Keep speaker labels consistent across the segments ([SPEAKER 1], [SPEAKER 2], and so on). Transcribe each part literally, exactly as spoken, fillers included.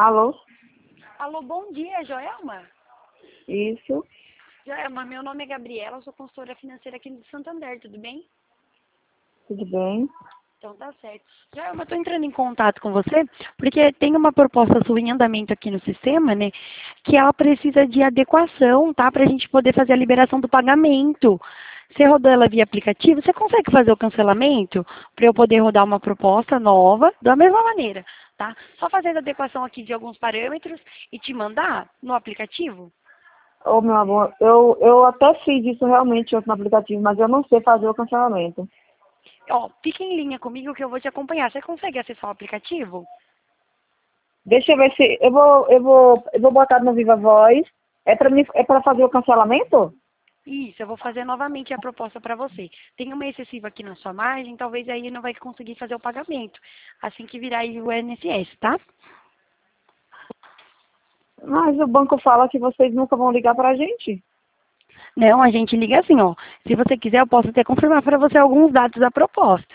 [SPEAKER 1] Alô?
[SPEAKER 2] Alô, bom dia, Joelma.
[SPEAKER 1] Isso,
[SPEAKER 2] Joelma, meu nome é Gabriela, eu sou consultora financeira aqui do Santander, tudo bem?
[SPEAKER 1] tudo bem?
[SPEAKER 2] Então tá certo. Joelma, eu tô entrando em contato com você porque tem uma proposta sua em andamento aqui no sistema, né? Que ela precisa de adequação, tá? Pra gente poder fazer a liberação do pagamento. Você rodou ela via aplicativo, você consegue fazer o cancelamento para eu poder rodar uma proposta nova da mesma maneira, tá? Só fazendo a adequação aqui de alguns parâmetros e te mandar no aplicativo?
[SPEAKER 1] Ô, meu amor, eu, eu até fiz isso realmente no aplicativo, mas eu não sei fazer o cancelamento.
[SPEAKER 2] Ó, fica em linha comigo que eu vou te acompanhar. Você consegue acessar o aplicativo?
[SPEAKER 1] Deixa eu ver se... Eu vou, eu vou, eu vou botar no Viva Voz. É para mim, é para fazer o cancelamento?
[SPEAKER 2] Isso, eu vou fazer novamente a proposta para você. Tem uma excessiva aqui na sua margem, talvez aí não vai conseguir fazer o pagamento. Assim que virar aí o I N S S, tá?
[SPEAKER 1] Mas o banco fala que vocês nunca vão ligar pra gente.
[SPEAKER 2] Não, a gente liga assim, ó. Se você quiser, eu posso até confirmar para você alguns dados da proposta.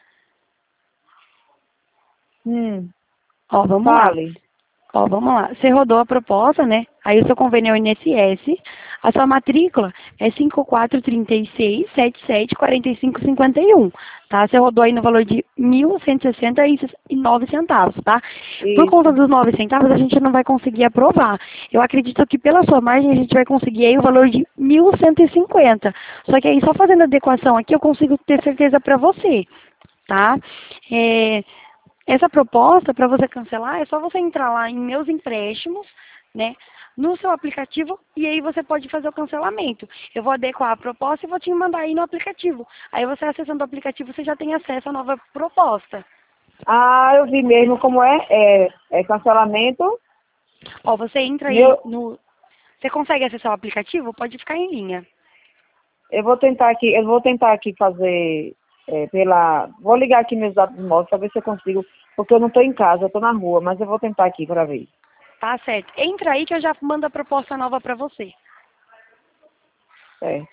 [SPEAKER 1] Hum,
[SPEAKER 2] Ó, vamos lá.
[SPEAKER 1] fale.
[SPEAKER 2] Ó, vamos lá. Você rodou a proposta, né? Aí o seu convênio é o I N S S. A sua matrícula é cinco quatro três seis, sete sete, quatro cinco cinco um. Tá? Você rodou aí no valor de mil cento e sessenta e nove centavos, tá? Por conta
[SPEAKER 1] Isso.
[SPEAKER 2] dos nove centavos, a gente não vai conseguir aprovar. Eu acredito que pela sua margem a gente vai conseguir aí o valor de mil cento e cinquenta. Só que aí só fazendo a adequação aqui eu consigo ter certeza para você, tá? É, essa proposta, para você cancelar, é só você entrar lá em Meus Empréstimos, né, no seu aplicativo, e aí você pode fazer o cancelamento. Eu vou adequar a proposta e vou te mandar aí no aplicativo. Aí você acessando o aplicativo, você já tem acesso à nova proposta.
[SPEAKER 1] Ah, eu vi mesmo como é. É, é cancelamento.
[SPEAKER 2] Ó, você entra aí
[SPEAKER 1] Meu,
[SPEAKER 2] no... Você consegue acessar o aplicativo? Pode ficar em linha.
[SPEAKER 1] eu vou tentar aqui, eu vou tentar aqui fazer é, pela. Vou ligar aqui meus dados móveis para ver se eu consigo, porque eu não estou em casa, eu estou na rua, mas eu vou tentar aqui para ver.
[SPEAKER 2] Tá certo. Entra aí que eu já mando a proposta nova para você.
[SPEAKER 1] É.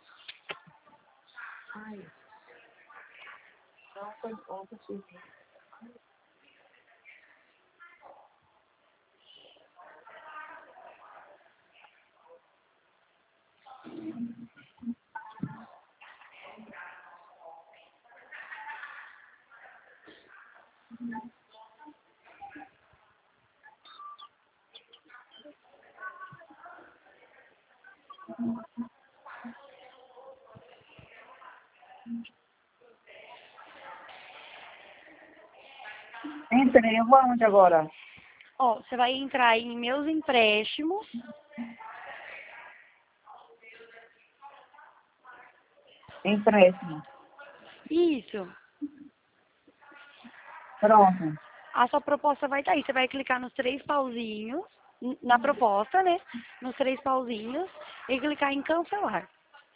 [SPEAKER 1] Entrei, eu vou aonde agora?
[SPEAKER 2] Ó, você vai entrar aí em Meus Empréstimos.
[SPEAKER 1] Empréstimo.
[SPEAKER 2] Isso.
[SPEAKER 1] Pronto.
[SPEAKER 2] A sua proposta vai estar aí. Você vai clicar nos três pauzinhos, n- na proposta, né? Nos três pauzinhos e clicar em cancelar.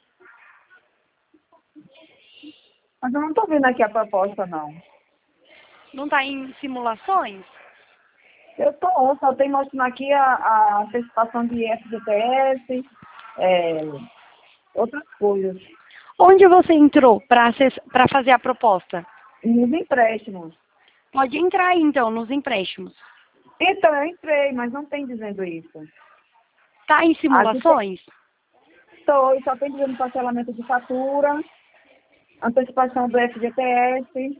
[SPEAKER 1] Mas eu não estou vendo aqui a proposta, não.
[SPEAKER 2] Não está em simulações?
[SPEAKER 1] Eu estou, só tem mostrando aqui a, a antecipação de F G T S, é, outras coisas.
[SPEAKER 2] Onde você entrou para para fazer a proposta?
[SPEAKER 1] E os empréstimos.
[SPEAKER 2] Pode entrar aí, então, nos empréstimos.
[SPEAKER 1] Então, eu entrei, mas não tem dizendo isso.
[SPEAKER 2] Está em
[SPEAKER 1] Aqui
[SPEAKER 2] simulações?
[SPEAKER 1] estou, só tem dizendo parcelamento de fatura, antecipação do F G T S.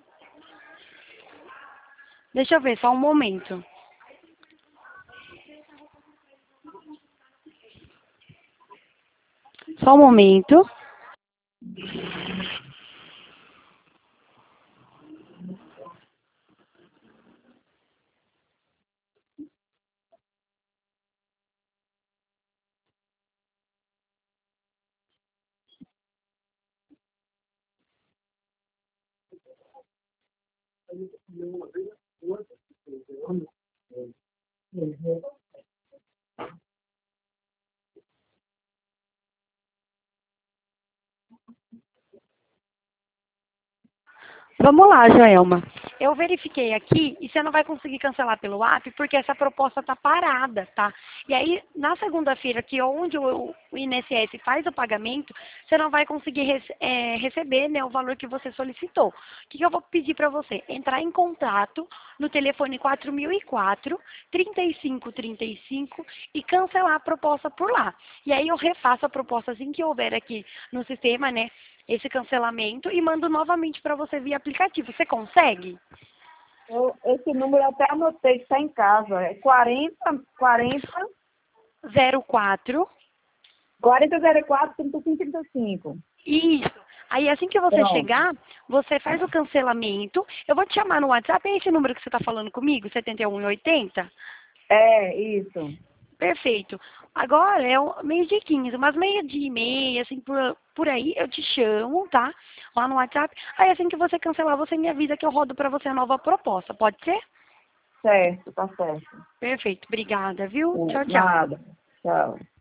[SPEAKER 2] Deixa eu ver, só um momento. Só um momento. Vamos lá, Joelma. Eu verifiquei aqui e você não vai conseguir cancelar pelo app porque essa proposta está parada, tá? E aí, na segunda-feira, que é onde o, o I N S S faz o pagamento, você não vai conseguir rece é, receber, né, o valor que você solicitou. O que, que eu vou pedir para você? Entrar em contato no telefone quatro mil e quatro, trinta e cinco trinta e cinco e cancelar a proposta por lá. E aí eu refaço a proposta assim que houver aqui no sistema, né? Esse cancelamento e mando novamente para você via aplicativo. Você consegue?
[SPEAKER 1] Eu, esse número eu até anotei que está em casa. É quarenta, quarenta,
[SPEAKER 2] zero quatro.
[SPEAKER 1] quarenta, zero quatro, trinta e cinco, trinta e cinco.
[SPEAKER 2] Isso. Aí assim que você
[SPEAKER 1] Pronto.
[SPEAKER 2] chegar, você faz o cancelamento. Eu vou te chamar no WhatsApp. É esse número que você está falando comigo? setenta e um oitenta?
[SPEAKER 1] É, isso.
[SPEAKER 2] Perfeito. Agora é o meio-dia e quinze, mas meio-dia e meia, assim, por, por aí, eu te chamo, tá? Lá no WhatsApp. Aí assim que você cancelar, você me avisa que eu rodo pra você a nova proposta. Pode ser?
[SPEAKER 1] Certo, tá certo.
[SPEAKER 2] Perfeito. Obrigada, viu? Tchau, tchau.
[SPEAKER 1] Nada. Tchau.